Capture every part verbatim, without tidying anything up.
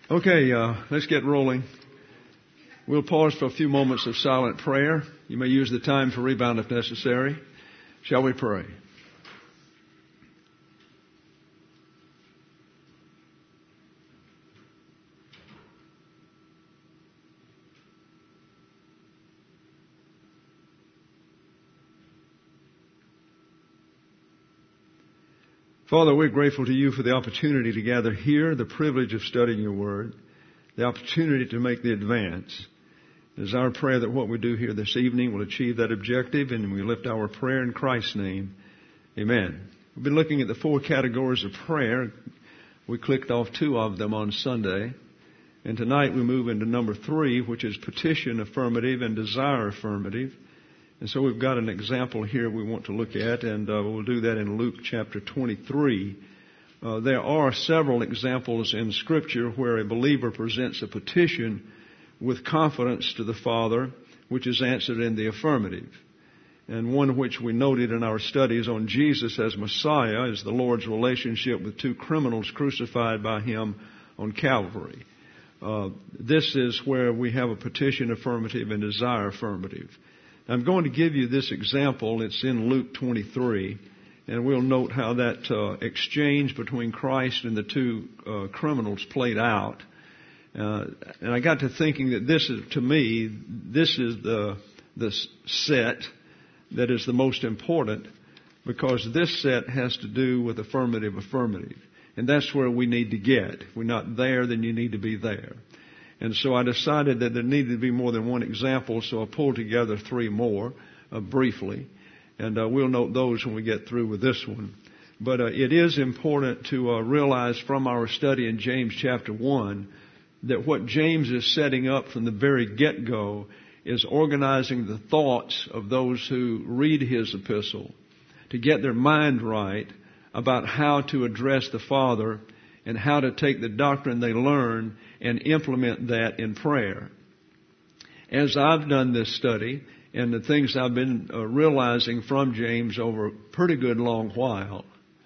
Okay, uh, let's get rolling. We'll pause for a few moments of silent prayer. You may use the time for rebound if necessary. Shall we pray? Father, we're grateful to you for the opportunity to gather here, the privilege of studying your word, the opportunity to make the advance. It is our prayer that what we do here this evening will achieve that objective, and we lift our prayer in Christ's name. Amen. We've been looking at the four categories of prayer. We clicked off two of them on Sunday. And tonight we move into number three, which is petition affirmative and desire affirmative. And so we've got an example here we want to look at, and uh, we'll do that in Luke chapter twenty-three. Uh, there are several examples in Scripture where a believer presents a petition with confidence to the Father, which is answered in the affirmative. And one which we noted in our studies on Jesus as Messiah is the Lord's relationship with two criminals crucified by Him on Calvary. Uh, this is where we have a petition affirmative and desire affirmative. I'm going to give you this example. It's in Luke twenty-three, and we'll note how that uh, exchange between Christ and the two uh, criminals played out. Uh, and I got to thinking that this is, to me, this is the the set that is the most important, because this set has to do with affirmative affirmative. And that's where we need to get. If we're not there, then you need to be there. And so I decided that there needed to be more than one example, so I pulled together three more uh, briefly. And uh, we'll note those when we get through with this one. But uh, it is important to uh, realize from our study in James chapter one that what James is setting up from the very get-go is organizing the thoughts of those who read his epistle to get their mind right about how to address the Father and how to take the doctrine they learn and implement that in prayer. As I've done this study, and the things I've been uh, realizing from James over a pretty good long while,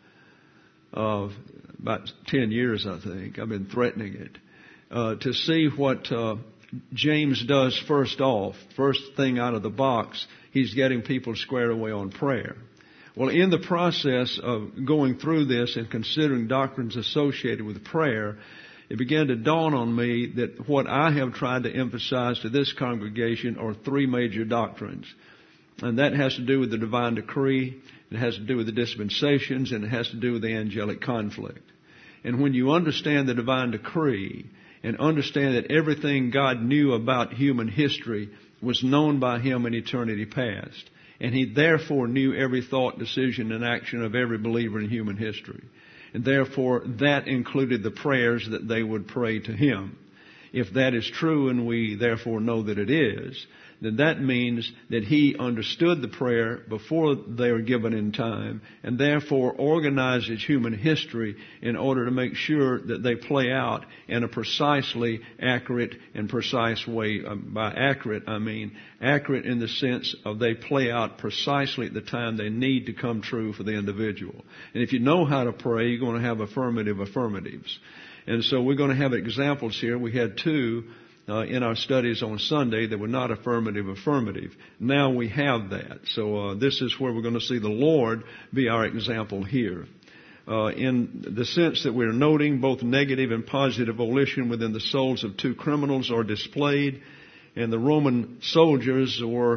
uh, about ten years I think, I've been threatening it, uh, to see what uh, James does first off, first thing out of the box, he's getting people squared away on prayer. Well, in the process of going through this and considering doctrines associated with prayer, it began to dawn on me that what I have tried to emphasize to this congregation are three major doctrines. And that has to do with the divine decree, it has to do with the dispensations, and it has to do with the angelic conflict. And when you understand the divine decree and understand that everything God knew about human history was known by Him in eternity past, and He therefore knew every thought, decision, and action of every believer in human history. And therefore, that included the prayers that they would pray to Him. If that is true, and we therefore know that it is, then that means that He understood the prayer before they were given in time, and therefore organizes human history in order to make sure that they play out in a precisely accurate and precise way. By accurate, I mean accurate in the sense of they play out precisely at the time they need to come true for the individual. And if you know how to pray, you're going to have affirmative affirmatives. And so we're going to have examples here. We had two uh, in our studies on Sunday that were not affirmative affirmative. Now we have that. So uh, this is where we're going to see the Lord be our example here. Uh, in the sense that we're noting both negative and positive volition within the souls of two criminals are displayed. And the Roman soldiers were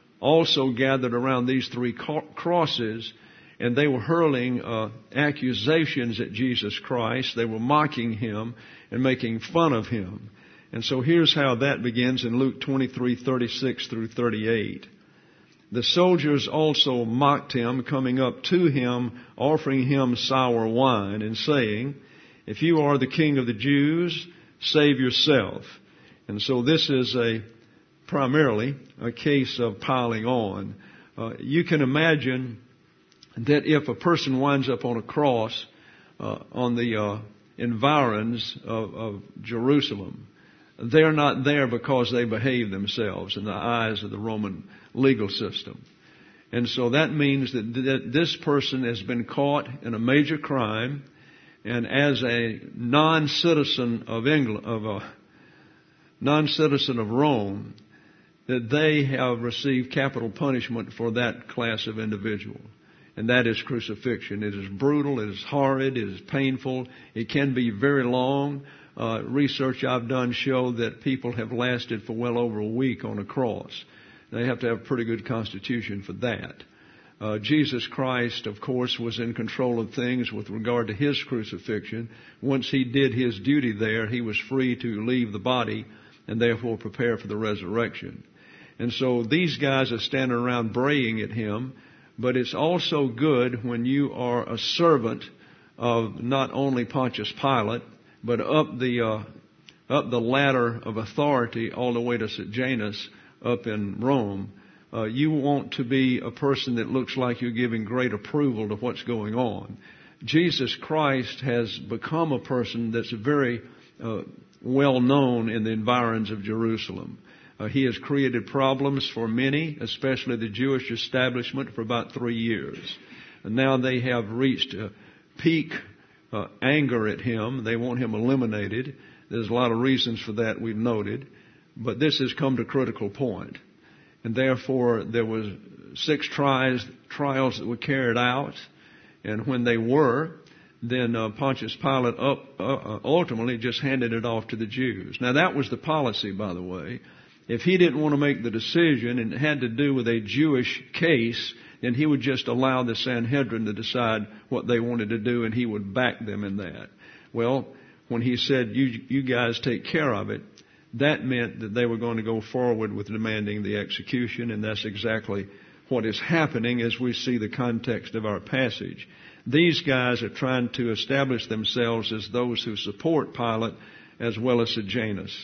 also gathered around these three crosses, and they were hurling uh, accusations at Jesus Christ. They were mocking Him and making fun of Him. And so here's how that begins in Luke twenty-three, thirty-six through thirty-eight. The soldiers also mocked Him, coming up to Him, offering Him sour wine, and saying, "If you are the King of the Jews, save yourself." And so this is a primarily a case of piling on. Uh, you can imagine that if a person winds up on a cross uh, on the uh, environs of, of Jerusalem, they're not there because they behave themselves in the eyes of the Roman legal system. And so that means that, that this person has been caught in a major crime. And as a non-citizen of England, of a non-citizen of Rome, that they have received capital punishment for that class of individual. And that is crucifixion. It is brutal, it is horrid, it is painful, it can be very long. Uh, research I've done show that people have lasted for well over a week on a cross. They have to have a pretty good constitution for that. Uh, Jesus Christ, of course, was in control of things with regard to His crucifixion. Once He did His duty there, He was free to leave the body and therefore prepare for the resurrection. And so these guys are standing around braying at Him, but it's also good when you are a servant of not only Pontius Pilate, but up the uh, up the ladder of authority all the way to Saint Janus up in Rome. Uh, you want to be a person that looks like you're giving great approval to what's going on. Jesus Christ has become a person that's very uh, well known in the environs of Jerusalem. Uh, he has created problems for many, especially the Jewish establishment, for about three years. And now they have reached a peak uh, anger at him. They want him eliminated. There's a lot of reasons for that we've noted. But this has come to a critical point. And therefore, there was six trials, trials that were carried out. And when they were, then uh, Pontius Pilate up, uh, ultimately just handed it off to the Jews. Now, that was the policy, by the way. If he didn't want to make the decision and it had to do with a Jewish case, then he would just allow the Sanhedrin to decide what they wanted to do, and he would back them in that. Well, when he said, you, you guys take care of it, that meant that they were going to go forward with demanding the execution, and that's exactly what is happening as we see the context of our passage. These guys are trying to establish themselves as those who support Pilate as well as Sejanus.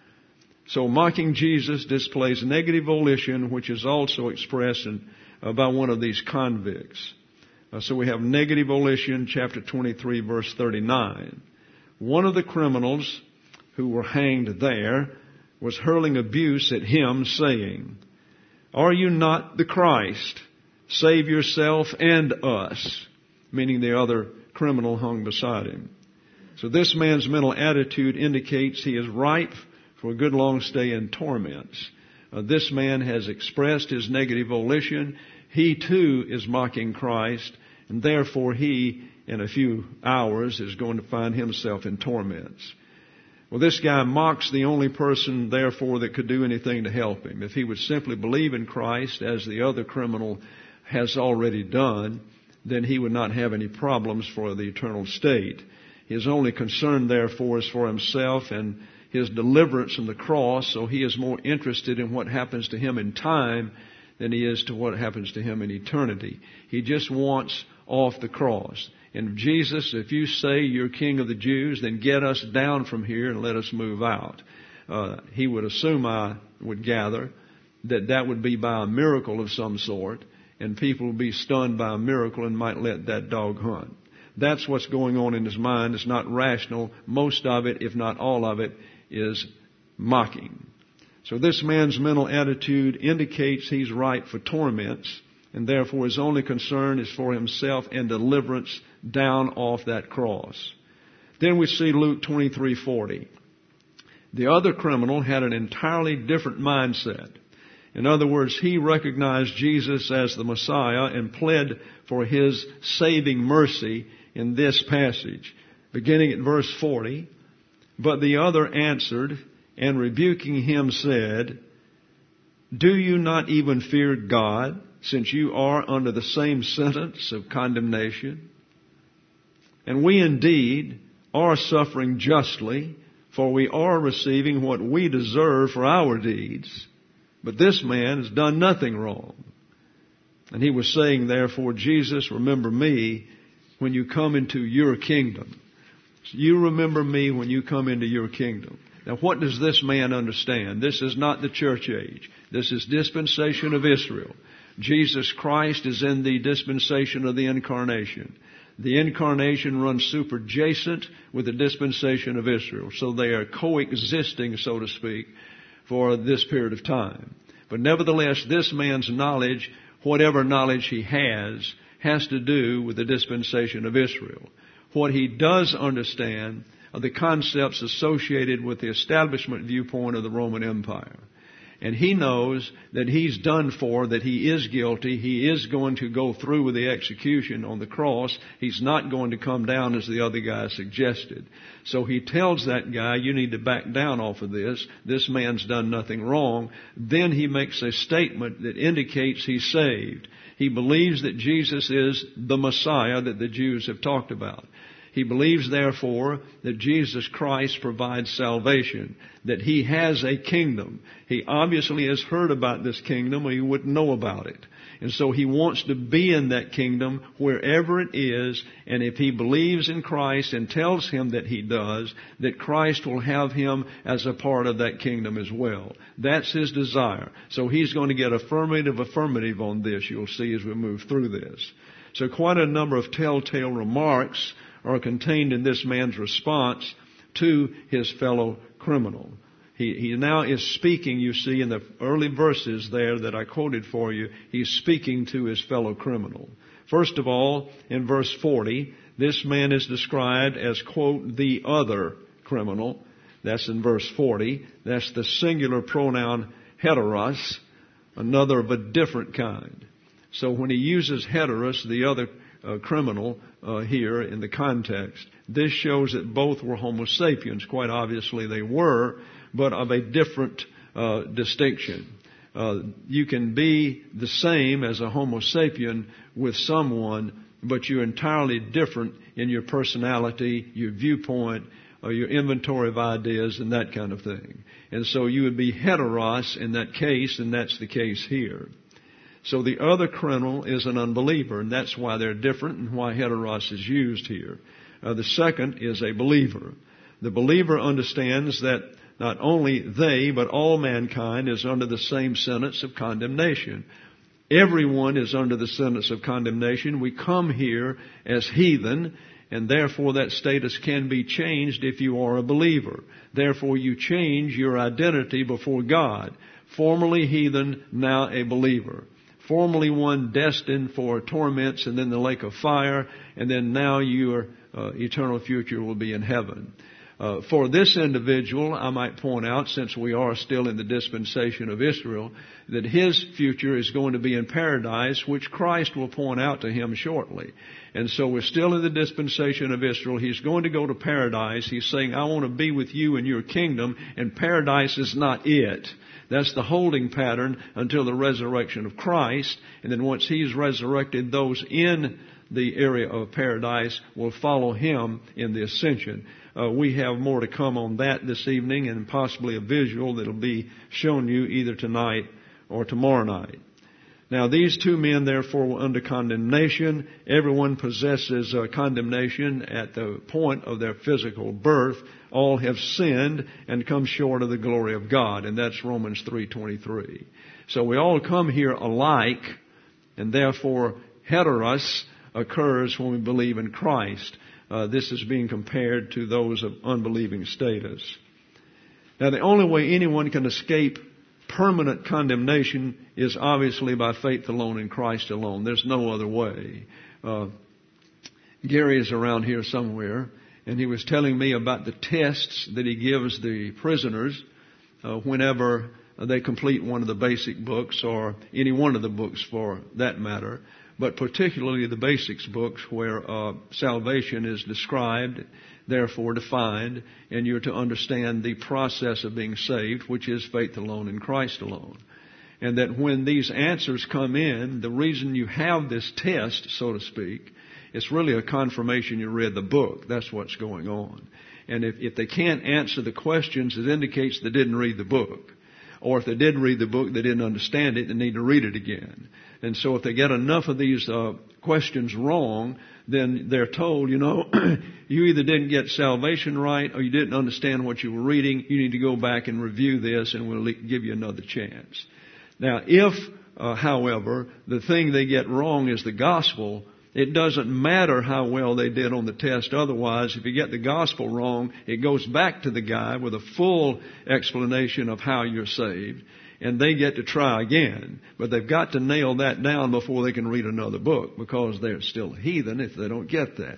So mocking Jesus displays negative volition, which is also expressed in, uh, by one of these convicts. Uh, so we have negative volition, chapter twenty-three, verse thirty-nine. One of the criminals who were hanged there was hurling abuse at him, saying, "Are you not the Christ? Save yourself and us," meaning the other criminal hung beside him. So this man's mental attitude indicates he is ripe for a good long stay in torments. Uh, this man has expressed his negative volition. He too is mocking Christ, and therefore he, in a few hours, is going to find himself in torments. Well, this guy mocks the only person, therefore, that could do anything to help him. If he would simply believe in Christ, as the other criminal has already done, then he would not have any problems for the eternal state. His only concern, therefore, is for himself and his deliverance from the cross, so he is more interested in what happens to him in time than he is to what happens to him in eternity. He just wants off the cross. And Jesus, if you say you're King of the Jews, then get us down from here and let us move out. Uh, he would assume, I would gather, that that would be by a miracle of some sort, and people would be stunned by a miracle and might let that dog hunt. That's what's going on in his mind. It's not rational. Most of it, if not all of it, is mocking. So this man's mental attitude indicates he's ripe for torments, and therefore his only concern is for himself and deliverance down off that cross. Then we see Luke twenty-three forty. The other criminal had an entirely different mindset. In other words, he recognized Jesus as the Messiah and pled for His saving mercy in this passage. Beginning at verse forty, "But the other answered, and rebuking him said, 'Do you not even fear God, since you are under the same sentence of condemnation? And we indeed are suffering justly, for we are receiving what we deserve for our deeds. But this man has done nothing wrong.' And he was saying, therefore, 'Jesus, remember me when you come into your kingdom.'" So you remember me when you come into your kingdom. Now, what does this man understand? This is not the church age. This is dispensation of Israel. Jesus Christ is in the dispensation of the incarnation. The incarnation runs superjacent with the dispensation of Israel. So they are coexisting, so to speak, for this period of time. But nevertheless, this man's knowledge, whatever knowledge he has, has to do with the dispensation of Israel. What he does understand are the concepts associated with the establishment viewpoint of the Roman Empire. And he knows that he's done for, that he is guilty. He is going to go through with the execution on the cross. He's not going to come down as the other guy suggested. So he tells that guy, you need to back down off of this. This man's done nothing wrong. Then he makes a statement that indicates he's saved. He believes that Jesus is the Messiah that the Jews have talked about. He believes, therefore, that Jesus Christ provides salvation, that he has a kingdom. He obviously has heard about this kingdom or he wouldn't know about it. And so he wants to be in that kingdom wherever it is. And if he believes in Christ and tells him that he does, that Christ will have him as a part of that kingdom as well. That's his desire. So he's going to get affirmative, affirmative on this, you'll see as we move through this. So quite a number of telltale remarks are contained in this man's response to his fellow criminal. He, he now is speaking, you see, in the early verses there that I quoted for you, he's speaking to his fellow criminal. First of all, in verse forty, this man is described as, quote, the other criminal. That's in verse forty. That's the singular pronoun heteros, another of a different kind. So when he uses heteros, the other Uh, criminal uh, here in the context, this shows that both were Homo sapiens. Quite obviously they were, but of a different uh, distinction. Uh, you can be the same as a Homo sapien with someone, but you're entirely different in your personality, your viewpoint, or your inventory of ideas and that kind of thing. And so you would be heteros in that case, and that's the case here. So the other criminal is an unbeliever, and that's why they're different and why heteros is used here. Uh, the second is a believer. The believer understands that not only they, but all mankind is under the same sentence of condemnation. Everyone is under the sentence of condemnation. We come here as heathen, and therefore that status can be changed if you are a believer. Therefore you change your identity before God. Formerly heathen, now a believer. Formerly one destined for torments and then the lake of fire, and then now your uh, eternal future will be in heaven. Uh, for this individual, I might point out, since we are still in the dispensation of Israel, that his future is going to be in paradise, which Christ will point out to him shortly. And so we're still in the dispensation of Israel. He's going to go to paradise. He's saying, I want to be with you in your kingdom, and paradise is not it. That's the holding pattern until the resurrection of Christ. And then once he's resurrected, those in the area of paradise will follow him in the ascension. Uh, we have more to come on that this evening, and possibly a visual that will be shown you either tonight or tomorrow night. Now these two men therefore were under condemnation. Everyone possesses uh, condemnation at the point of their physical birth. All have sinned and come short of the glory of God. And that's Romans three twenty-three. So we all come here alike, and therefore heteros occurs when we believe in Christ. Uh, this is being compared to those of unbelieving status. Now the only way anyone can escape permanent condemnation is obviously by faith alone in Christ alone. There's no other way. Uh, Gary is around here somewhere, and he was telling me about the tests that he gives the prisoners uh, whenever they complete one of the basic books, or any one of the books for that matter, but particularly the basics books where uh, salvation is described, therefore defined, and you're to understand the process of being saved, which is faith alone in Christ alone. And that when these answers come in, the reason you have this test, so to speak, it's really a confirmation you read the book. That's what's going on. And if, if they can't answer the questions, it indicates they didn't read the book. Or if they did read the book, they didn't understand it, they need to read it again. And so if they get enough of these uh, questions wrong, then they're told, you know, you either didn't get salvation right or you didn't understand what you were reading. You need to go back and review this, and we'll give you another chance. Now, if, uh, however, the thing they get wrong is the gospel, it doesn't matter how well they did on the test otherwise. If you get the gospel wrong, it goes back to the guy with a full explanation of how you're saved, and they get to try again. But they've got to nail that down before they can read another book, because they're still heathen if they don't get that.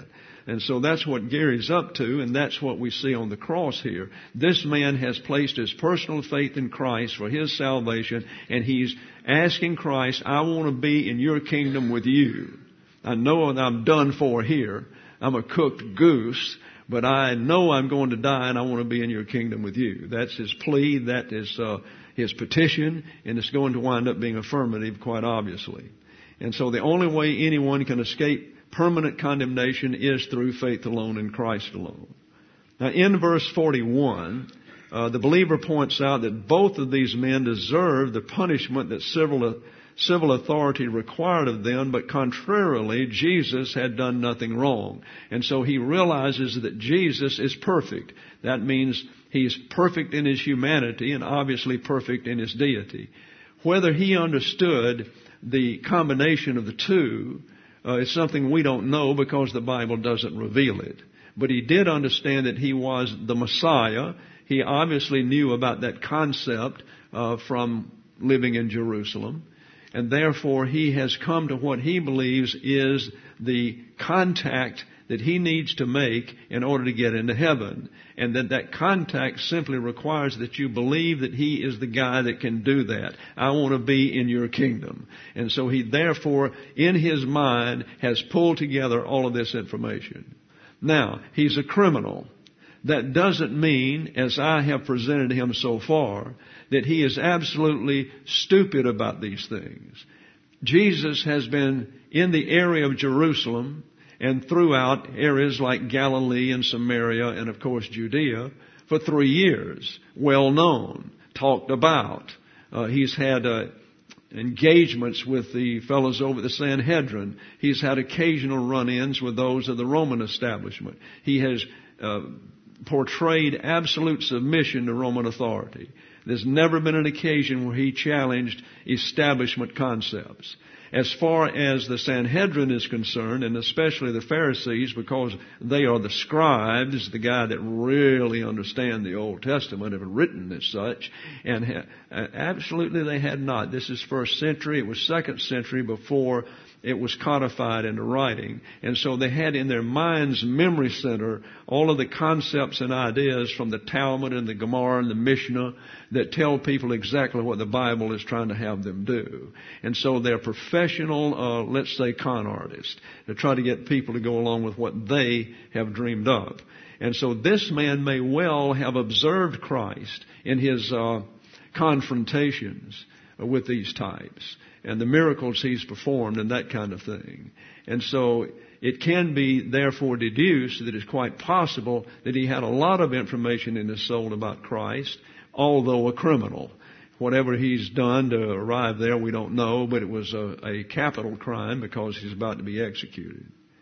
And so that's what Gary's up to, and that's what we see on the cross here. This man has placed his personal faith in Christ for his salvation, and he's asking Christ, I want to be in your kingdom with you. I know that I'm done for here. I'm a cooked goose, but I know I'm going to die, and I want to be in your kingdom with you. That's his plea. That is uh, his petition, and it's going to wind up being affirmative, quite obviously. And so the only way anyone can escape permanent condemnation is through faith alone in Christ alone. Now, in verse forty-one, uh, the believer points out that both of these men deserve the punishment that civil civil authority required of them, but contrarily, Jesus had done nothing wrong. And so he realizes that Jesus is perfect. That means he's perfect in his humanity and obviously perfect in his deity. Whether he understood the combination of the two uh, is something we don't know because the Bible doesn't reveal it. But he did understand that he was the Messiah. He obviously knew about that concept uh, from living in Jerusalem. And therefore, he has come to what he believes is the contact that he needs to make in order to get into heaven. And that that contact simply requires that you believe that he is the guy that can do that. I want to be in your kingdom. And so he therefore, in his mind, has pulled together all of this information. Now, he's a criminal. That doesn't mean, as I have presented him so far, that he is absolutely stupid about these things. Jesus has been in the area of Jerusalem and throughout areas like Galilee and Samaria and, of course, Judea for three years. Well known, talked about. Uh, he's had uh, engagements with the fellows over the Sanhedrin. He's had occasional run-ins with those of the Roman establishment. He has uh, portrayed absolute submission to Roman authority. There's never been an occasion where he challenged establishment concepts. As far as the Sanhedrin is concerned, and especially the Pharisees, because they are the scribes, the guy that really understand the Old Testament, have written as such, and ha- absolutely they had not. This is first century. It was second century before it was codified into writing. And so they had in their mind's memory center all of the concepts and ideas from the Talmud and the Gemara and the Mishnah that tell people exactly what the Bible is trying to have them do. And so they're professional, uh, let's say, con artists. They try to get people to go along with what they have dreamed up. And so this man may well have observed Christ in his uh, confrontations with these types and the miracles he's performed and that kind of thing. And so it can be therefore deduced that it's quite possible that he had a lot of information in his soul about Christ, although a criminal. Whatever he's done to arrive there, we don't know, but it was a, a capital crime because he's about to be executed.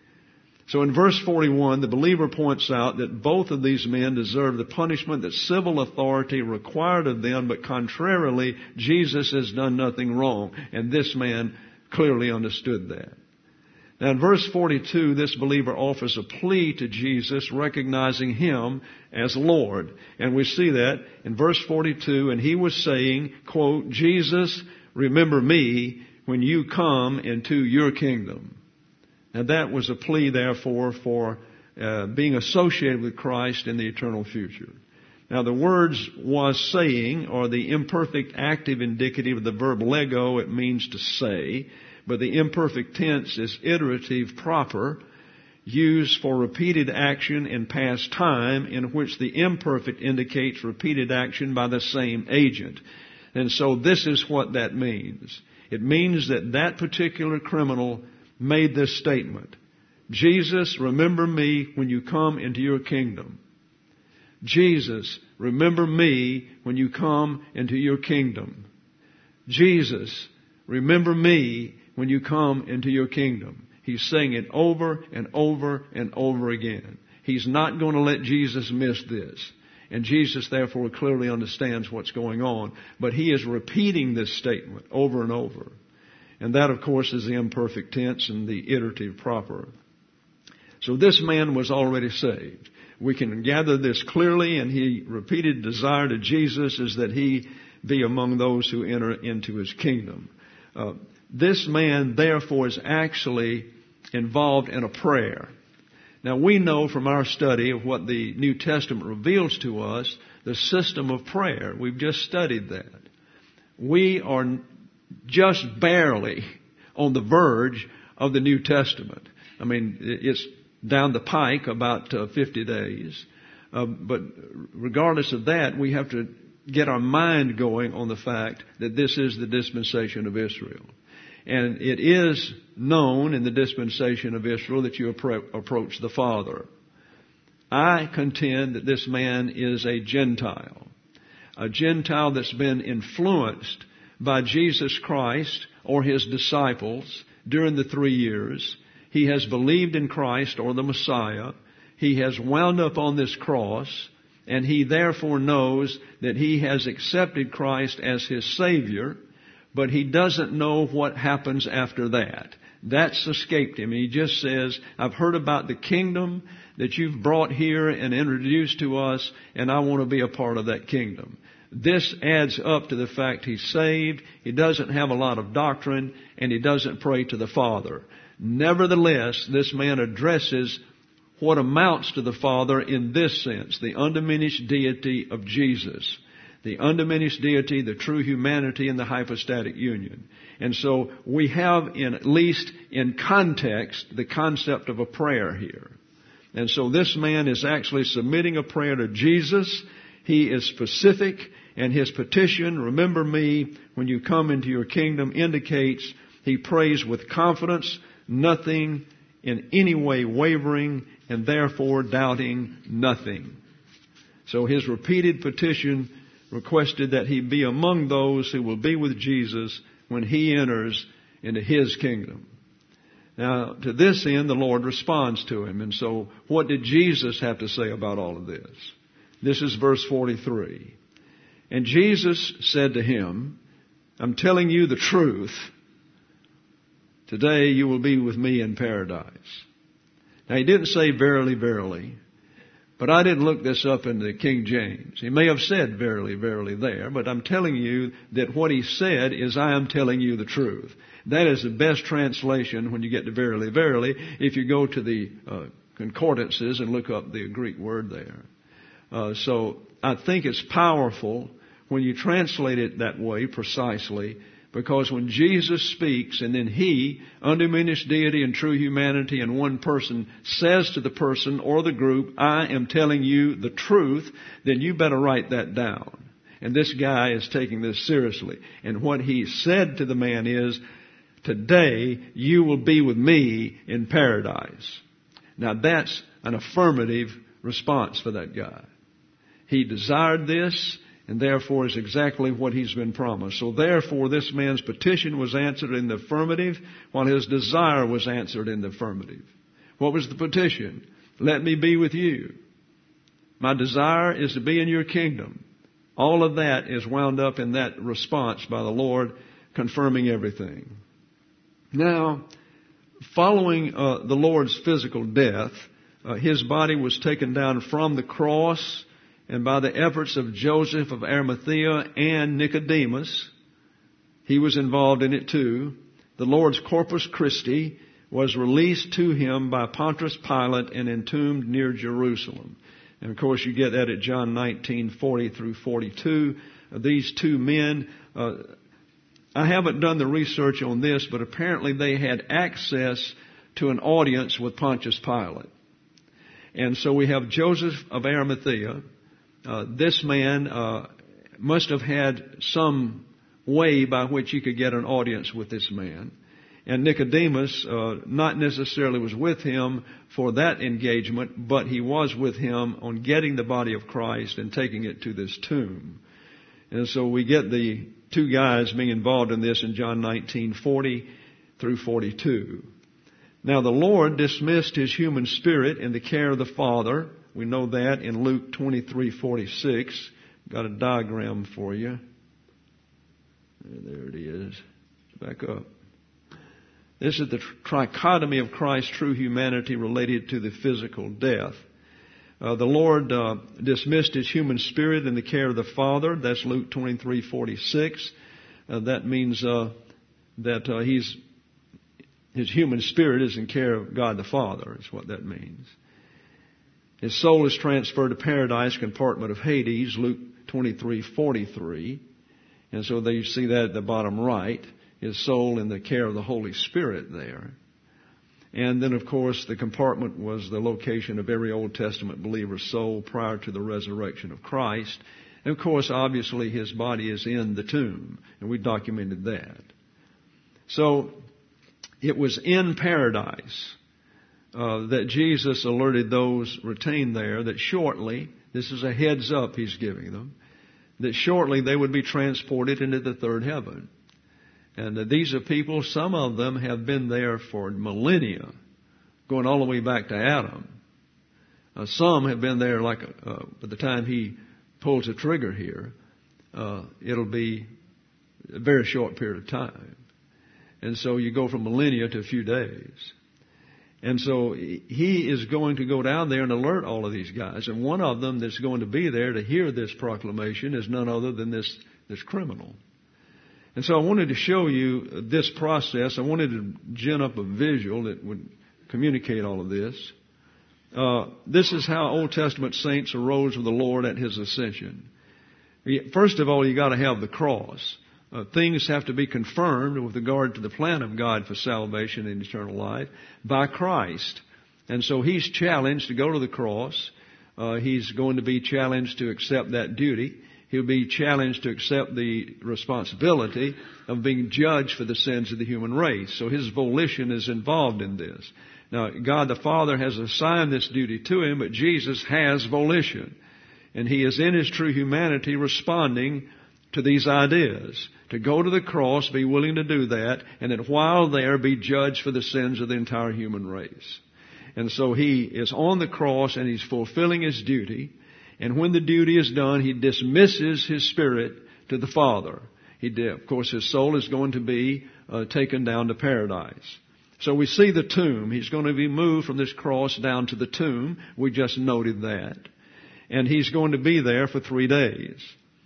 So in verse forty-one, the believer points out that both of these men deserve the punishment that civil authority required of them, but contrarily, Jesus has done nothing wrong. And this man clearly understood that. Now in verse forty-two, this believer offers a plea to Jesus, recognizing him as Lord. And we see that in verse forty-two, and he was saying, quote, Jesus, remember me when you come into your kingdom. Now that was a plea, therefore, for uh, being associated with Christ in the eternal future. Now the words was saying are the imperfect active indicative of the verb lego. It means to say. But the imperfect tense is iterative proper, used for repeated action in past time, in which the imperfect indicates repeated action by the same agent. And so this is what that means. It means that that particular criminal made this statement. Jesus, remember me when you come into your kingdom. Jesus, remember me when you come into your kingdom. Jesus, remember me when you come into your kingdom. He's saying it over and over and over again. He's not going to let Jesus miss this. And Jesus, therefore, clearly understands what's going on. But he is repeating this statement over and over. And that, of course, is the imperfect tense and the iterative proper. So this man was already saved. We can gather this clearly, and he repeated desire to Jesus is that he be among those who enter into his kingdom. Uh, this man, therefore, is actually involved in a prayer. Now we know from our study of what the New Testament reveals to us, the system of prayer. We've just studied that. We are just barely on the verge of the New Testament. I mean, it's down the pike about uh, fifty days. Uh, but regardless of that, we have to get our mind going on the fact that this is the dispensation of Israel. And it is known in the dispensation of Israel that you appro- approach the Father. I contend that this man is a Gentile. A Gentile that's been influenced by Jesus Christ or His disciples during the three years. He has believed in Christ or the Messiah. He has wound up on this cross, and he therefore knows that he has accepted Christ as his Savior, but he doesn't know what happens after that. That's escaped him. He just says, I've heard about the kingdom that you've brought here and introduced to us, and I want to be a part of that kingdom. This adds up to the fact he's saved, he doesn't have a lot of doctrine, and he doesn't pray to the Father. Nevertheless, this man addresses what amounts to the Father in this sense, the undiminished deity of Jesus. The undiminished deity, the true humanity, and the hypostatic union. And so we have, in at least in context, the concept of a prayer here. And so this man is actually submitting a prayer to Jesus. He is specific, and his petition, remember me when you come into your kingdom, indicates he prays with confidence, nothing in any way wavering, and therefore doubting nothing. So his repeated petition requested that he be among those who will be with Jesus when he enters into his kingdom. Now, to this end, the Lord responds to him. And so, what did Jesus have to say about all of this? This is verse forty-three. And Jesus said to him, I'm telling you the truth. Today you will be with me in paradise. Now, he didn't say verily, verily. But I didn't look this up in the King James. He may have said verily, verily there, but I'm telling you that what he said is I am telling you the truth. That is the best translation when you get to verily, verily, if you go to the uh, concordances and look up the Greek word there. Uh, so I think it's powerful when you translate it that way precisely, because when Jesus speaks and then He, undiminished deity and true humanity in one person, says to the person or the group, I am telling you the truth, then you better write that down. And this guy is taking this seriously. And what he said to the man is, today you will be with me in paradise. Now that's an affirmative response for that guy. He desired this, and therefore is exactly what he's been promised. So therefore this man's petition was answered in the affirmative, while his desire was answered in the affirmative. What was the petition? Let me be with you. My desire is to be in your kingdom. All of that is wound up in that response by the Lord, confirming everything. Now, following uh, the Lord's physical death, uh, his body was taken down from the cross, and by the efforts of Joseph of Arimathea and Nicodemus, he was involved in it too. The Lord's Corpus Christi was released to him by Pontius Pilate and entombed near Jerusalem. And of course you get that at John nineteen, forty through forty-two. These two men, uh, I haven't done the research on this, but apparently they had access to an audience with Pontius Pilate. And so we have Joseph of Arimathea. Uh, this man uh, must have had some way by which he could get an audience with this man. And Nicodemus uh, not necessarily was with him for that engagement, but he was with him on getting the body of Christ and taking it to this tomb. And so we get the two guys being involved in this in John nineteen, forty through forty-two. Now the Lord dismissed His human spirit in the care of the Father. We know that in Luke twenty-three, forty-six. Got a diagram for you. There it is. Back up. This is the trichotomy of Christ's true humanity related to the physical death. Uh, the Lord uh, dismissed His human spirit in the care of the Father. That's Luke twenty-three, forty-six. Uh, that means uh, that uh, He's His human spirit is in care of God the Father, is what that means. His soul is transferred to paradise, compartment of Hades, Luke twenty-three forty-three. And so there you see that at the bottom right, his soul in the care of the Holy Spirit there. And then, of course, the compartment was the location of every Old Testament believer's soul prior to the resurrection of Christ. And, of course, obviously his body is in the tomb, and we documented that. So it was in paradise uh, that Jesus alerted those retained there that shortly, this is a heads up he's giving them, that shortly they would be transported into the third heaven. And uh, these are people, some of them have been there for millennia, going all the way back to Adam. Uh, some have been there like uh, by the time he pulls the trigger here, uh, it'll be a very short period of time. And so you go from millennia to a few days. And so he is going to go down there and alert all of these guys. And one of them that's going to be there to hear this proclamation is none other than this, this criminal. And so I wanted to show you this process. I wanted to gin up a visual that would communicate all of this. Uh, this is how Old Testament saints arose with the Lord at His ascension. First of all, you got to have the cross. Uh, things have to be confirmed with regard to the plan of God for salvation and eternal life by Christ. And so He's challenged to go to the cross. Uh, he's going to be challenged to accept that duty. He'll be challenged to accept the responsibility of being judged for the sins of the human race. So His volition is involved in this. Now, God the Father has assigned this duty to Him, but Jesus has volition. And He is in His true humanity responding to these ideas. To go to the cross, be willing to do that, and that while there be judged for the sins of the entire human race. And so He is on the cross and He's fulfilling His duty. And when the duty is done, He dismisses His spirit to the Father. He did. Of course, His soul is going to be uh, taken down to paradise. So we see the tomb. He's going to be moved from this cross down to the tomb. We just noted that. And He's going to be there for three days.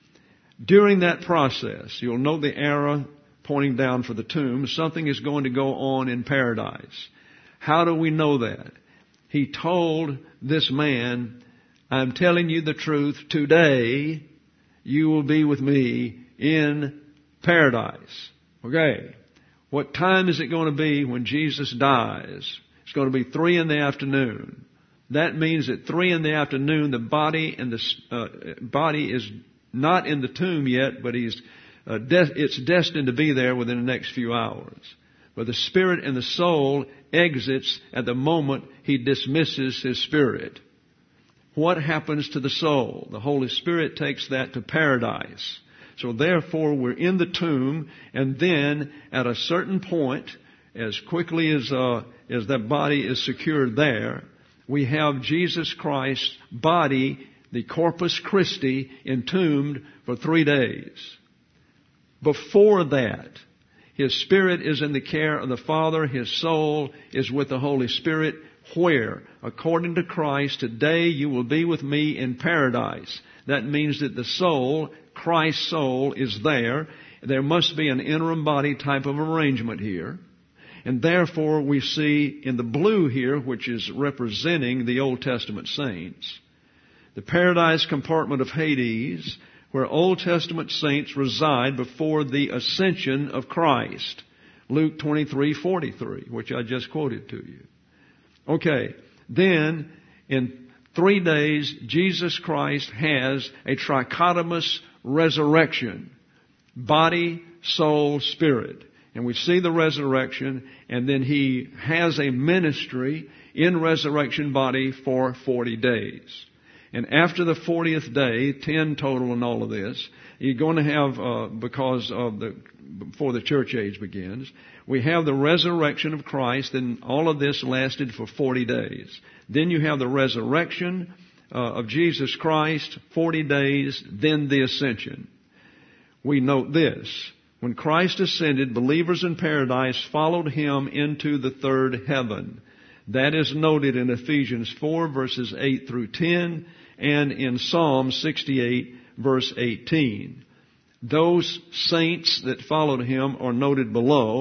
During that process, you'll note the arrow pointing down for the tomb. Something is going to go on in paradise. How do we know that? He told this man, I'm telling you the truth, today you will be with me in paradise. Okay. What time is it going to be when Jesus dies? It's going to be three in the afternoon. That means at three in the afternoon, the body and the uh, body is not in the tomb yet, but he's uh, de- it's destined to be there within the next few hours. But the spirit and the soul exits at the moment he dismisses his spirit. What happens to the soul? The Holy Spirit takes that to paradise. So therefore, we're in the tomb, and then at a certain point, as quickly as uh, as that body is secured there, we have Jesus Christ's body, the Corpus Christi, entombed for three days. Before that, His spirit is in the care of the Father. His soul is with the Holy Spirit. Where? According to Christ, today you will be with me in paradise. That means that the soul, Christ's soul, is there. There must be an interim body type of arrangement here. And therefore we see in the blue here, which is representing the Old Testament saints, the paradise compartment of Hades, where Old Testament saints reside before the ascension of Christ. Luke twenty-three forty-three, which I just quoted to you. Okay, then in three days, Jesus Christ has a trichotomous resurrection. Body, soul, spirit. And we see the resurrection, and then He has a ministry in resurrection body for forty days. And after the fortieth day, ten total in all of this, you're going to have, uh, because of the, before the church age begins, we have the resurrection of Christ, and all of this lasted for forty days. Then you have the resurrection uh, of Jesus Christ, forty days, then the ascension. We note this. When Christ ascended, believers in paradise followed Him into the third heaven. That is noted in Ephesians four, verses eight through ten, and in Psalm sixty-eight, verse eighteen. Those saints that followed Him are noted below.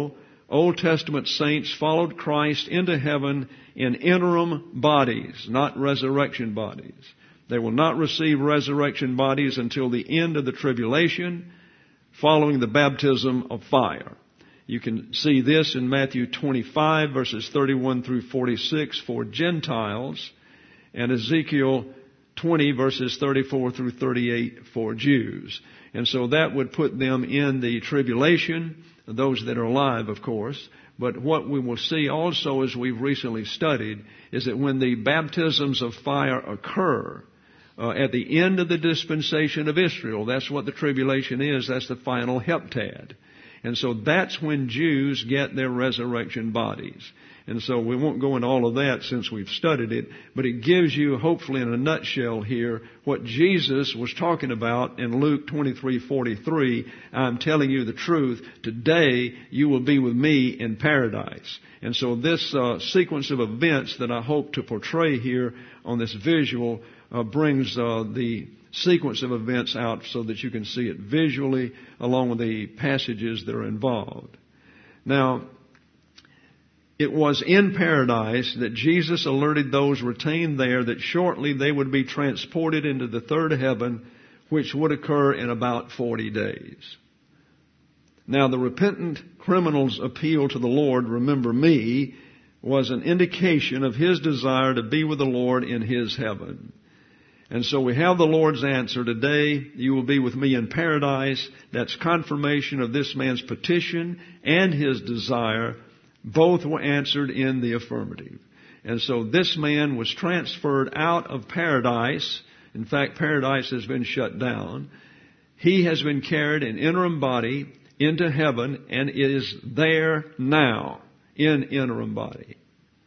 Old Testament saints followed Christ into heaven in interim bodies, not resurrection bodies. They will not receive resurrection bodies until the end of the tribulation, following the baptism of fire. You can see this in Matthew twenty-five, verses thirty-one through forty-six for Gentiles, and Ezekiel twenty, verses thirty-four through thirty-eight for Jews. And so that would put them in the tribulation, those that are alive, of course. But what we will see also, as we've recently studied, is that when the baptisms of fire occur, uh, at the end of the dispensation of Israel, that's what the tribulation is, that's the final heptad. And so that's when Jews get their resurrection bodies. And so we won't go into all of that since we've studied it, but it gives you, hopefully in a nutshell here, what Jesus was talking about in Luke twenty-three forty-three. I'm telling you the truth. Today you will be with me in paradise. And so this uh, sequence of events that I hope to portray here on this visual uh, brings uh, the sequence of events out so that you can see it visually along with the passages that are involved. Now, it was in paradise that Jesus alerted those retained there that shortly they would be transported into the third heaven, which would occur in about forty days. Now, the repentant criminal's appeal to the Lord, remember me, was an indication of his desire to be with the Lord in his heaven. And so we have the Lord's answer. Today you will be with me in paradise. That's confirmation of this man's petition and his desire. Both were answered in the affirmative. And so this man was transferred out of paradise. In fact, paradise has been shut down. He has been carried in interim body into heaven and is there now in interim body.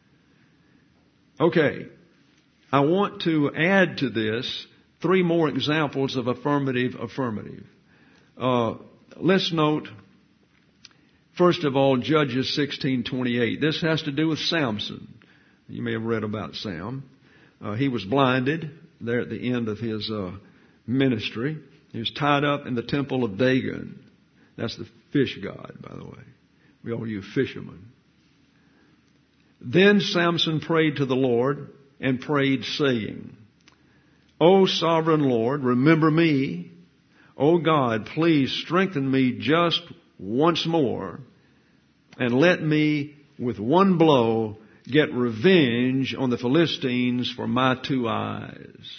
Okay. I want to add to this three more examples of affirmative, affirmative. Uh, let's note, first of all, Judges sixteen twenty-eight. This has to do with Samson. You may have read about Sam. Uh, he was blinded there at the end of his uh, ministry. He was tied up in the temple of Dagon. That's the fish god, by the way. We all use fishermen. Then Samson prayed to the Lord and prayed, saying, O sovereign Lord, remember me. O God, please strengthen me just once more, and let me, with one blow, get revenge on the Philistines for my two eyes.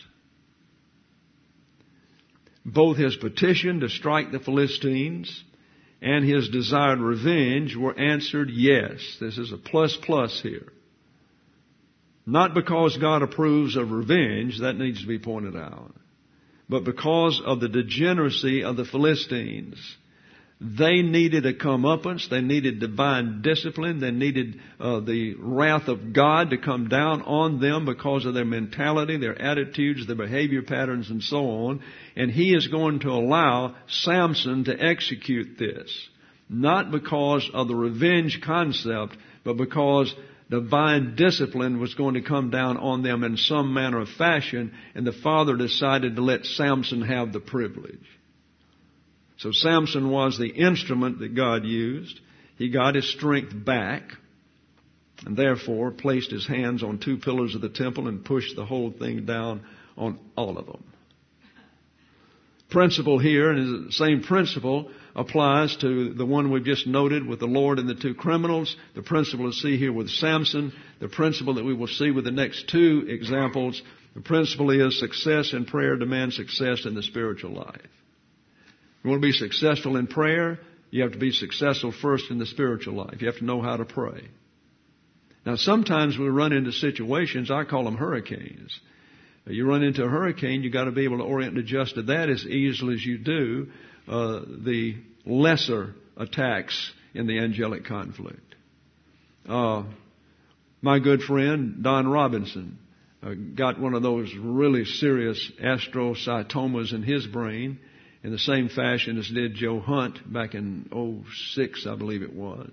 Both his petition to strike the Philistines and his desired revenge were answered yes. This is a plus plus here. Not because God approves of revenge, that needs to be pointed out, but because of the degeneracy of the Philistines. They needed a comeuppance. They needed divine discipline. They needed uh, the wrath of God to come down on them because of their mentality, their attitudes, their behavior patterns, and so on. And He is going to allow Samson to execute this, not because of the revenge concept, but because divine discipline was going to come down on them in some manner of fashion, and the Father decided to let Samson have the privilege. So Samson was the instrument that God used. He got his strength back, and therefore placed his hands on two pillars of the temple and pushed the whole thing down on all of them. Principle here, and the same principle applies to the one we've just noted with the Lord and the two criminals. The principle to see here with Samson. The principle that we will see with the next two examples. The principle is success in prayer demands success in the spiritual life. You want to be successful in prayer, you have to be successful first in the spiritual life. You have to know how to pray. Now, sometimes we run into situations, I call them hurricanes. You run into a hurricane, you've got to be able to orient and adjust to that as easily as you do uh, the lesser attacks in the angelic conflict. Uh, my good friend, Don Robinson, uh, got one of those really serious astrocytomas in his brain, in the same fashion as did Joe Hunt back in oh six, I believe it was.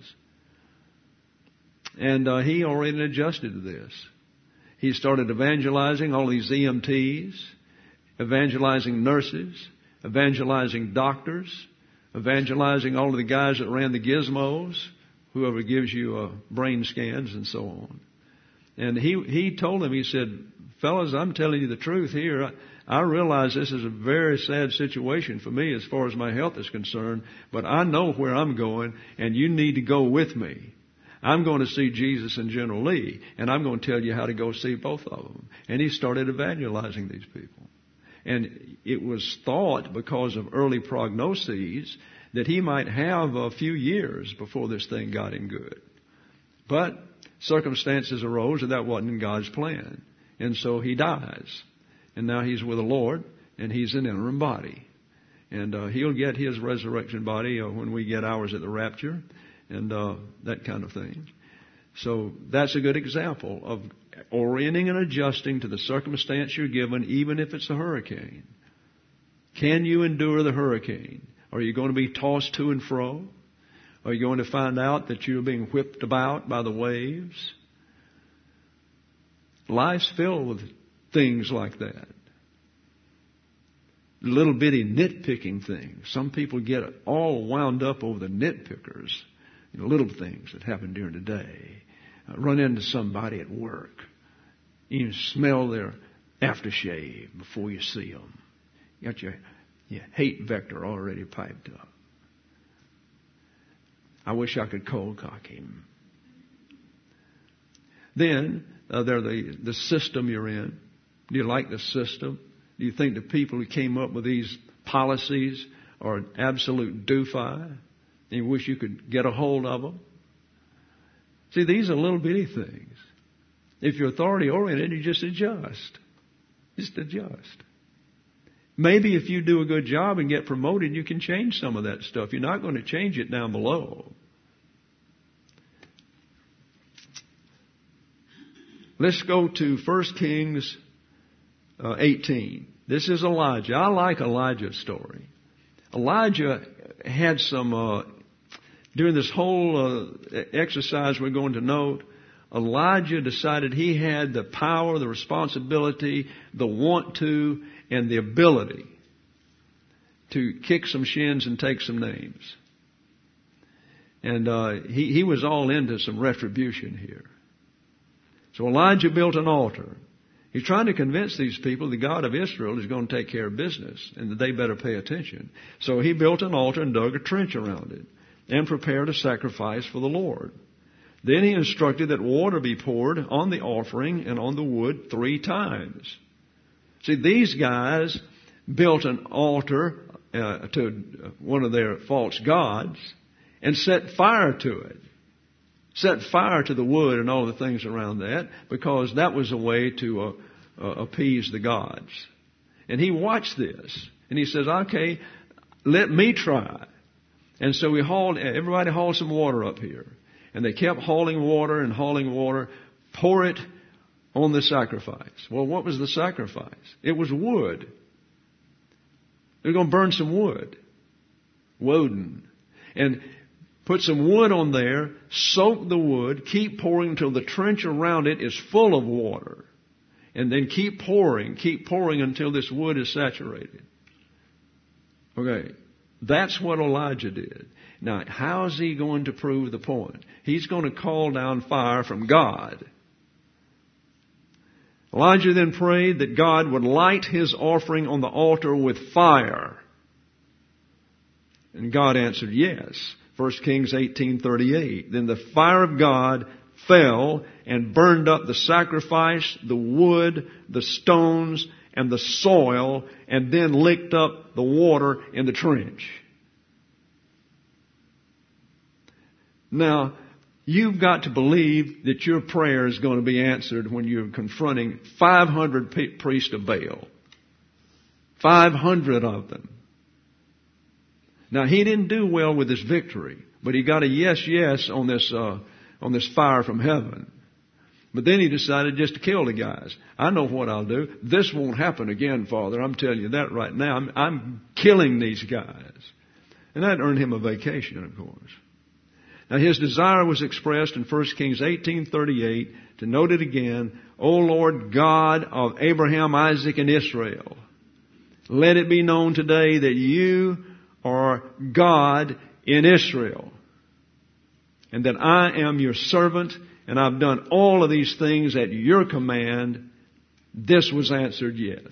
And uh, he already adjusted to this. He started evangelizing all these E M Ts, evangelizing nurses, evangelizing doctors, evangelizing all of the guys that ran the gizmos, whoever gives you uh, brain scans and so on. And he, he told them, he said, fellas, I'm telling you the truth here. I, I realize this is a very sad situation for me as far as my health is concerned, but I know where I'm going, and you need to go with me. I'm going to see Jesus and General Lee, and I'm going to tell you how to go see both of them. And he started evangelizing these people. And it was thought, because of early prognoses, that he might have a few years before this thing got him good. But circumstances arose, and that wasn't in God's plan. And so he dies. And now he's with the Lord, and he's an interim body. And uh, he'll get his resurrection body uh, when we get ours at the rapture, and uh, that kind of thing. So that's a good example of orienting and adjusting to the circumstance you're given, even if it's a hurricane. Can you endure the hurricane? Are you going to be tossed to and fro? Are you going to find out that you're being whipped about by the waves? Life's filled with things like that. Little bitty nitpicking things. Some people get all wound up over the nitpickers. You know, little things that happen during the day. Uh, run into somebody at work. You smell their aftershave before you see them. You got your, your hate vector already piped up. I wish I could cold cock him. Then, uh, they're the, the system you're in. Do you like the system? Do you think the people who came up with these policies are an absolute doofi? And you wish you could get a hold of them? See, these are little bitty things. If you're authority oriented, you just adjust. Just adjust. Maybe if you do a good job and get promoted, you can change some of that stuff. You're not going to change it down below. Let's go to First Kings uh, eighteen. This is Elijah. I like Elijah's story. Elijah had some, uh, during this whole uh, exercise we're going to note, Elijah decided he had the power, the responsibility, the want to, and the ability to kick some shins and take some names. And uh, he, he was all into some retribution here. So Elijah built an altar. He's trying to convince these people the God of Israel is going to take care of business and that they better pay attention. So he built an altar and dug a trench around it and prepared a sacrifice for the Lord. Then he instructed that water be poured on the offering and on the wood three times. See, these guys built an altar uh, to one of their false gods and set fire to it. Set fire to the wood and all the things around that, because that was a way to uh, uh, appease the gods. And he watched this, and he says, okay, let me try. And so we hauled, everybody hauled some water up here. And they kept hauling water and hauling water, pour it on the sacrifice. Well, what was the sacrifice? It was wood. They're going to burn some wood. Woden. And put some wood on there, soak the wood, keep pouring until the trench around it is full of water. And then keep pouring, keep pouring until this wood is saturated. Okay, that's what Elijah did. Now, how is he going to prove the point? He's going to call down fire from God. Elijah then prayed that God would light his offering on the altar with fire. And God answered yes. First Kings eighteen thirty-eight. Then the fire of God fell and burned up the sacrifice, the wood, the stones, and the soil, and then licked up the water in the trench. Now, you've got to believe that your prayer is going to be answered when you're confronting five hundred priests of Baal. five hundred of them. Now, he didn't do well with his victory, but he got a yes, yes on this, uh, on this fire from heaven. But then he decided just to kill the guys. I know what I'll do. This won't happen again, Father. I'm telling you that right now. I'm, I'm killing these guys. And that earned him a vacation, of course. Now, his desire was expressed in First Kings eighteen thirty-eight, to note it again, O Lord God of Abraham, Isaac, and Israel, let it be known today that you are God in Israel. and that I am your servant, and I've done all of these things at your command, this was answered yes.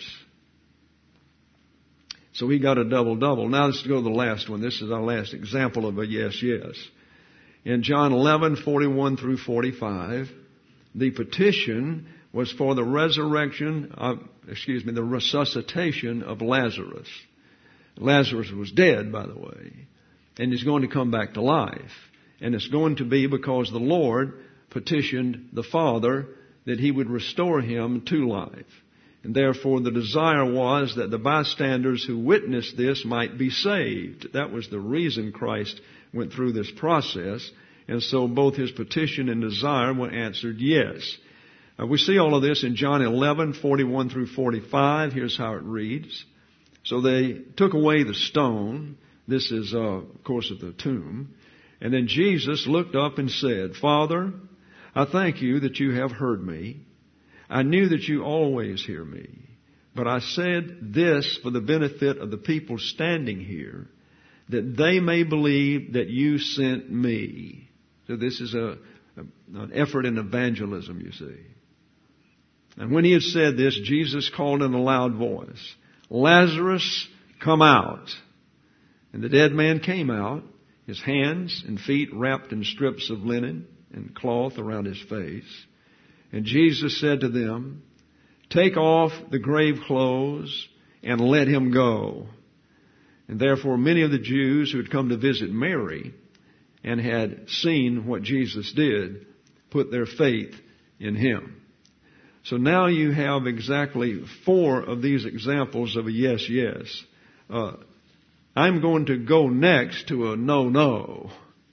So he got a double-double. Now let's go to the last one. This is our last example of a yes, yes. In John eleven, forty-one through forty-five, the petition was for the resurrection of, excuse me, the resuscitation of Lazarus. Lazarus was dead, by the way, and he's going to come back to life. And it's going to be because the Lord petitioned the Father that He would restore him to life. And therefore the desire was that the bystanders who witnessed this might be saved. That was the reason Christ went through this process. And so both His petition and desire were answered yes. Uh, we see all of this in John eleven, forty-one through forty-five. Here's how it reads. So they took away the stone. This is, uh, of course, of the tomb. And then Jesus looked up and said, Father, I thank you that you have heard me. I knew that you always hear me. But I said this for the benefit of the people standing here, that they may believe that you sent me. So this is a, a, an effort in evangelism, you see. And when He had said this, Jesus called in a loud voice, Lazarus, come out. And the dead man came out, his hands and feet wrapped in strips of linen and cloth around his face. And Jesus said to them, take off the grave clothes and let him go. And therefore many of the Jews who had come to visit Mary and had seen what Jesus did put their faith in Him. So now you have exactly four of these examples of a yes, yes. Uh, I'm going to go next to a no, no.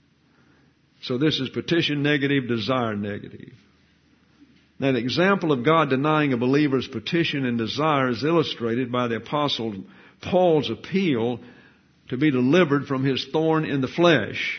So this is petition negative, desire negative. Now, an example of God denying a believer's petition and desire is illustrated by the Apostle Paul's appeal to be delivered from his thorn in the flesh.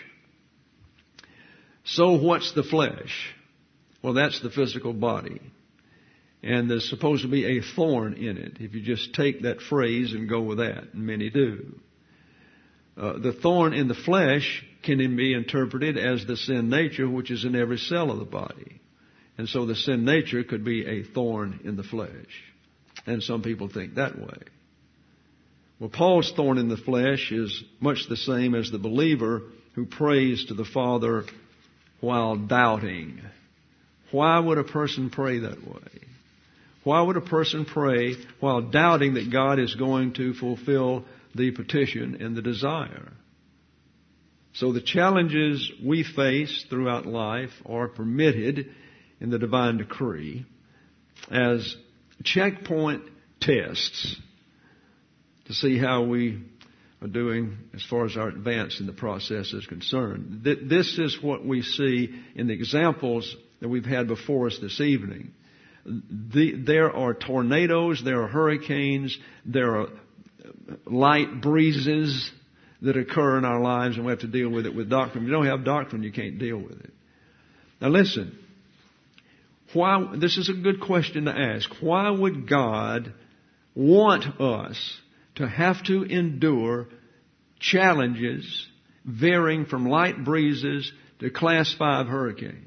So what's the flesh? Well, that's the physical body. And there's supposed to be a thorn in it, if you just take that phrase and go with that, and many do. Uh, the thorn in the flesh can be interpreted as the sin nature, which is in every cell of the body. And so the sin nature could be a thorn in the flesh. And some people think that way. Well, Paul's thorn in the flesh is much the same as the believer who prays to the Father while doubting. Why would a person pray that way? Why would a person pray while doubting that God is going to fulfill the petition and the desire? So the challenges we face throughout life are permitted in the divine decree as checkpoint tests to see how we are doing as far as our advance in the process is concerned. This is what we see in the examples that we've had before us this evening. The, there are tornadoes, there are hurricanes, there are light breezes that occur in our lives, and we have to deal with it with doctrine. If you don't have doctrine, you can't deal with it. Now listen, why, this is a good question to ask. Why would God want us to have to endure challenges varying from light breezes to class five hurricanes?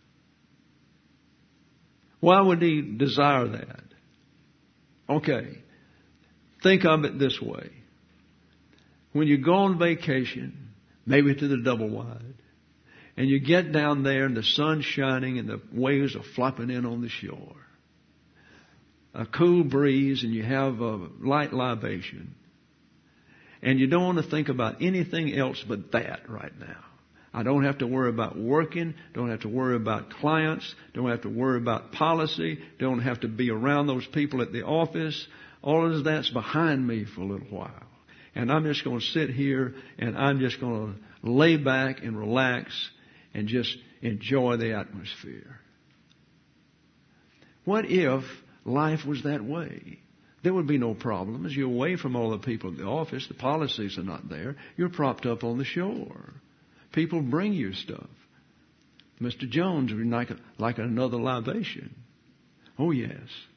Why would He desire that? Okay, think of it this way. When you go on vacation, maybe to the Double Wide, and you get down there and the sun's shining and the waves are flopping in on the shore, a cool breeze, and you have a light libation, and you don't want to think about anything else but that right now. I don't have to worry about working, don't have to worry about clients, don't have to worry about policy, don't have to be around those people at the office. All of that's behind me for a little while. And I'm just going to sit here and I'm just going to lay back and relax and just enjoy the atmosphere. What if life was that way? There would be no problems. You're away from all the people at the office. The policies are not there. You're propped up on the shore. People bring you stuff. Mister Jones would like, like another libation. Oh, yes.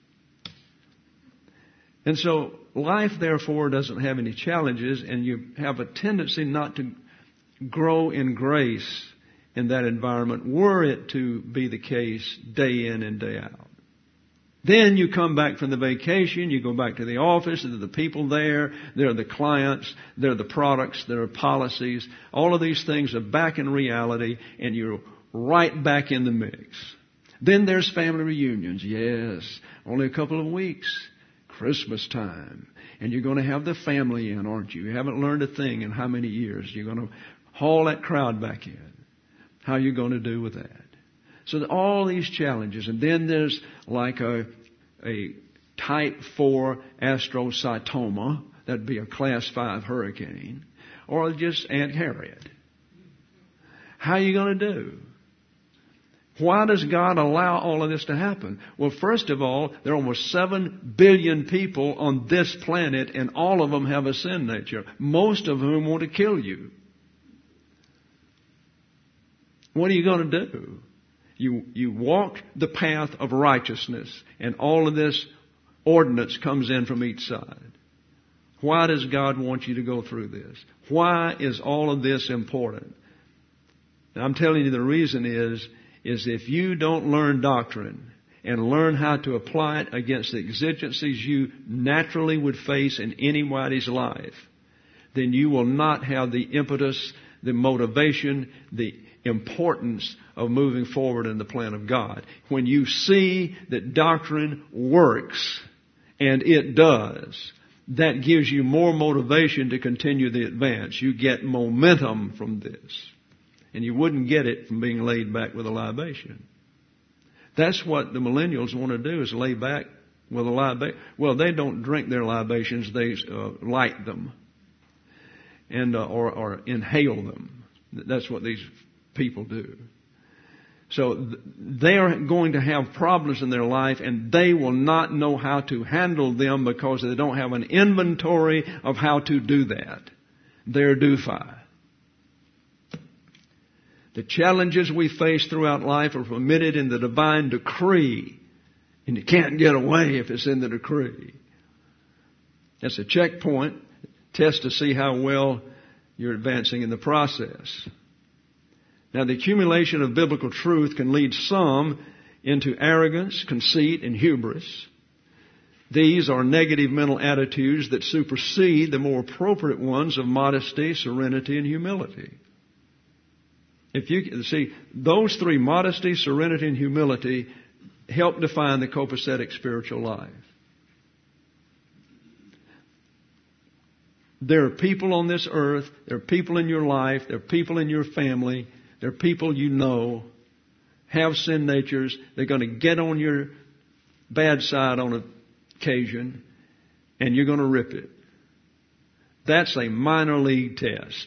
And so life, therefore, doesn't have any challenges, and you have a tendency not to grow in grace in that environment, were it to be the case day in and day out. Then you come back from the vacation, you go back to the office, there are the people there, there are the clients, there are the products, there are policies. All of these things are back in reality, and you're right back in the mix. Then there's family reunions. Yes, only a couple of weeks. Christmas time. And you're going to have the family in, aren't you? You haven't learned a thing in how many years. You're going to haul that crowd back in. How are you going to do with that? So all these challenges. And then there's like a, a type four astrocytoma. That'd be a class five hurricane. Or just Aunt Harriet. How are you going to do? Why does God allow all of this to happen? Well, first of all, there are almost seven billion people on this planet, and all of them have a sin nature, most of whom want to kill you. What are you going to do? You, you walk the path of righteousness, and all of this ordinance comes in from each side. Why does God want you to go through this? Why is all of this important? Now, I'm telling you the reason is, is if you don't learn doctrine and learn how to apply it against the exigencies you naturally would face in anybody's life, then you will not have the impetus, the motivation, the importance of moving forward in the plan of God. When you see that doctrine works, and it does, that gives you more motivation to continue the advance. You get momentum from this. And you wouldn't get it from being laid back with a libation. That's what the millennials want to do, is lay back with a libation. Well, they don't drink their libations, they uh, light them. And, uh, or, or inhale them. That's what these people do. So th- they are going to have problems in their life, and they will not know how to handle them because they don't have an inventory of how to do that. They're doofi. The challenges we face throughout life are permitted in the divine decree. And you can't get away if it's in the decree. That's a checkpoint, test to see how well you're advancing in the process. Now, the accumulation of biblical truth can lead some into arrogance, conceit, and hubris. These are negative mental attitudes that supersede the more appropriate ones of modesty, serenity, and humility. If you see, those three, modesty, serenity, and humility, help define the copacetic spiritual life. There are people on this earth, there are people in your life, there are people in your family, there are people you know, have sin natures. They're going to get on your bad side on occasion, and you're going to rip it. That's a minor league test.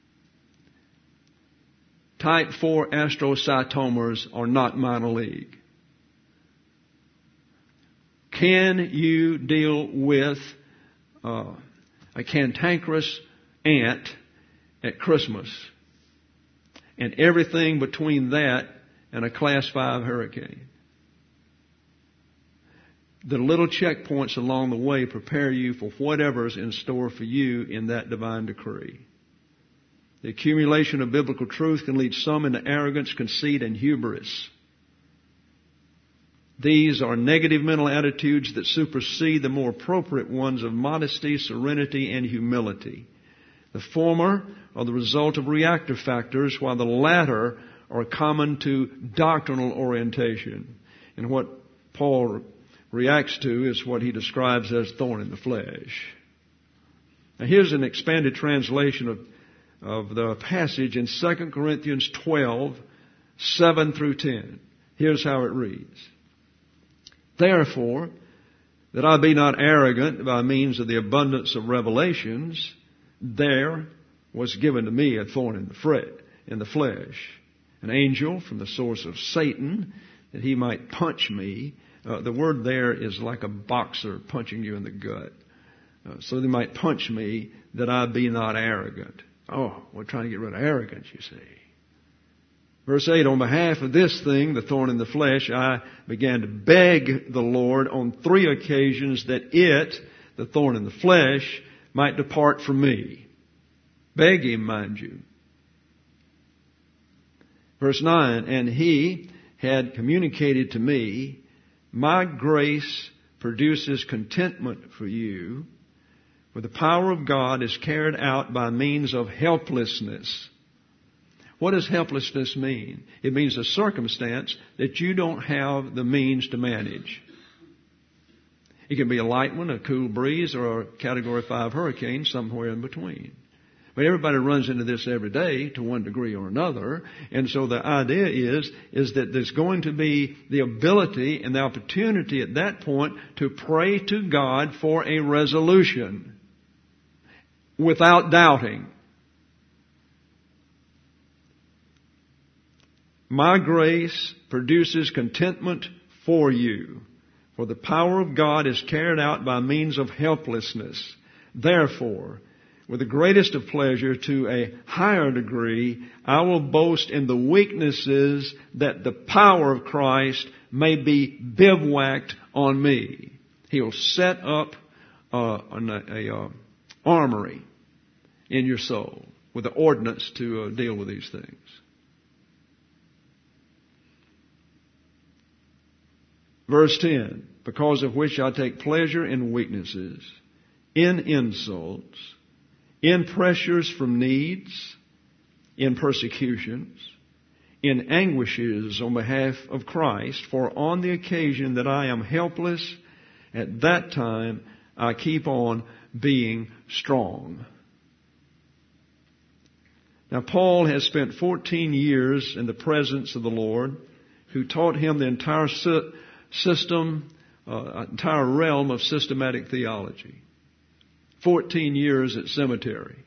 Type four astrocytomas are not minor league. Can you deal with uh, a cantankerous aunt at Christmas and everything between that and a class five hurricane? The little checkpoints along the way prepare you for whatever's in store for you in that divine decree. The accumulation of biblical truth can lead some into arrogance, conceit, and hubris. These are negative mental attitudes that supersede the more appropriate ones of modesty, serenity, and humility. The former are the result of reactive factors, while the latter are common to doctrinal orientation. And what Paul reacts to is what he describes as thorn in the flesh. Now, here's an expanded translation of of the passage in Second Corinthians twelve, seven through ten. Here's how it reads. Therefore, that I be not arrogant by means of the abundance of revelations, there was given to me a thorn in the fret, in the flesh, an angel from the source of Satan, that he might punch me. Uh, the word there is like a boxer punching you in the gut. Uh, so they might punch me that I be not arrogant. Oh, we're trying to get rid of arrogance, you see. Verse eight, on behalf of this thing, the thorn in the flesh, I began to beg the Lord on three occasions that it, the thorn in the flesh, might depart from me. Beg Him, mind you. Verse nine, and He had communicated to me, my grace produces contentment for you, for the power of God is carried out by means of helplessness. What does helplessness mean? It means a circumstance that you don't have the means to manage. It can be a light one, a cool breeze, or a Category five hurricane, somewhere in between. But everybody runs into this every day to one degree or another. And so the idea is, is that there's going to be the ability and the opportunity at that point to pray to God for a resolution without doubting. My grace produces contentment for you, for the power of God is carried out by means of helplessness. Therefore, with the greatest of pleasure to a higher degree, I will boast in the weaknesses that the power of Christ may be bivouacked on me. He'll set up uh, an a, a, armory in your soul with the ordnance to uh, deal with these things. Verse ten, because of which I take pleasure in weaknesses, in insults, in pressures from needs, in persecutions, in anguishes on behalf of Christ, for on the occasion that I am helpless, at that time I keep on being strong. Now Paul has spent fourteen years in the presence of the Lord, who taught him the entire system, uh, entire realm of systematic theology. fourteen years at seminary.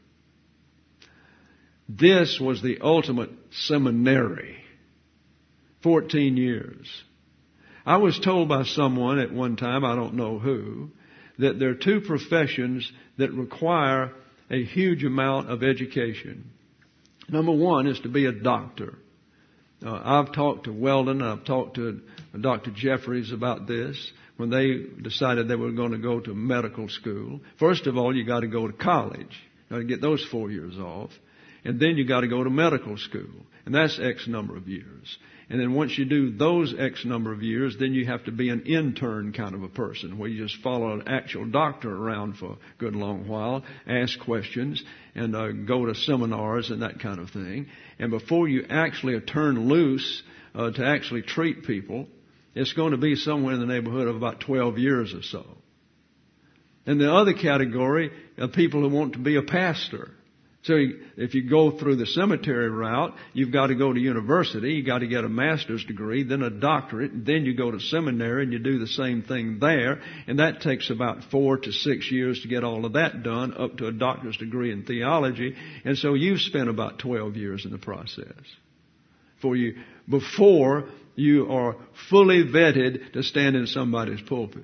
This was the ultimate seminary. fourteen years. I was told by someone at one time, I don't know who, that there are two professions that require a huge amount of education. Number one is to be a doctor. Uh, I've talked to Weldon, I've talked to Doctor Jeffries about this. When they decided they were going to go to medical school, first of all, you got to go to college. You got to get those four years off. And then you got to go to medical school. And that's X number of years. And then once you do those X number of years, then you have to be an intern kind of a person, where you just follow an actual doctor around for a good long while, ask questions, and uh, go to seminars and that kind of thing. And before you actually are turned loose uh, to actually treat people, it's going to be somewhere in the neighborhood of about twelve years or so. And the other category are people who want to be a pastor. So if you go through the cemetery route, you've got to go to university, you've got to get a master's degree, then a doctorate, and then you go to seminary and you do the same thing there. And that takes about four to six years to get all of that done, up to a doctor's degree in theology. And so you've spent about twelve years in the process for you before you are fully vetted to stand in somebody's pulpit.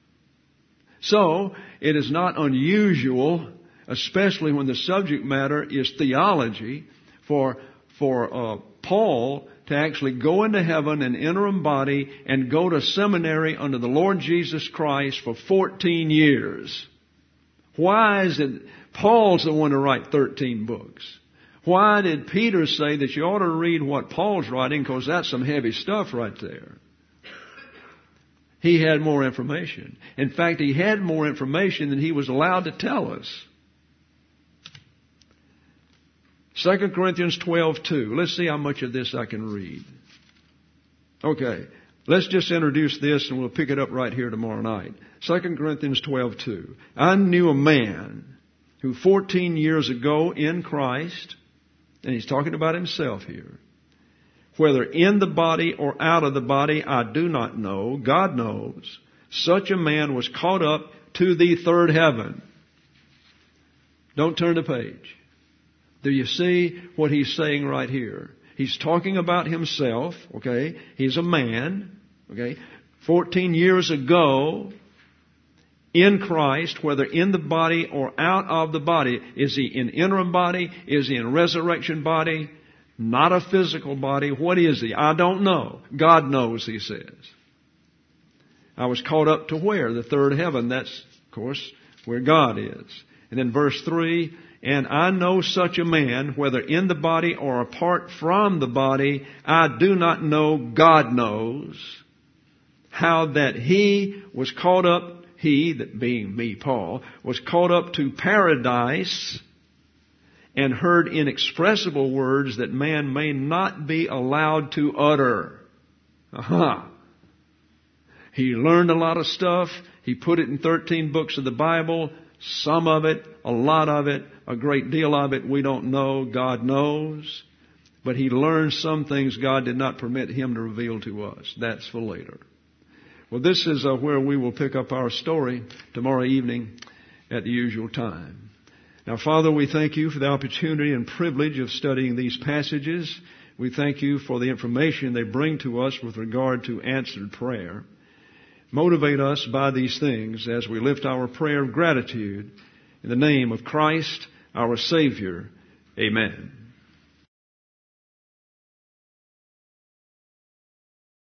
So it is not unusual, especially when the subject matter is theology, for for uh, Paul to actually go into heaven in interim body and go to seminary under the Lord Jesus Christ for fourteen years. Why is it Paul's the one to write thirteen books? Why did Peter say that you ought to read what Paul's writing, because that's some heavy stuff right there? He had more information. In fact, he had more information than he was allowed to tell us. Second Corinthians twelve two. Let's see how much of this I can read. Okay. Let's just introduce this and we'll pick it up right here tomorrow night. Second Corinthians twelve two. I knew a man who fourteen years ago in Christ, and he's talking about himself here, whether in the body or out of the body, I do not know. God knows. Such a man was caught up to the third heaven. Don't turn the page. Do you see what he's saying right here? He's talking about himself, okay? He's a man, okay? Fourteen years ago, in Christ, whether in the body or out of the body. Is he in interim body? Is he in resurrection body? Not a physical body. What is he? I don't know. God knows, he says. I was caught up to where? The third heaven. That's, of course, where God is. And then verse three, And I know such a man, whether in the body or apart from the body, I do not know, God knows, how that he was caught up, he, that being me, Paul, was caught up to paradise and heard inexpressible words that man may not be allowed to utter. Aha. He learned a lot of stuff. He put it in thirteen books of the Bible. Some of it, a lot of it, a great deal of it, we don't know. God knows. But he learned some things God did not permit him to reveal to us. That's for later. Well, this is uh, where we will pick up our story tomorrow evening at the usual time. Now, Father, we thank you for the opportunity and privilege of studying these passages. We thank you for the information they bring to us with regard to answered prayer. Motivate us by these things as we lift our prayer of gratitude in the name of Christ, our Savior. Amen.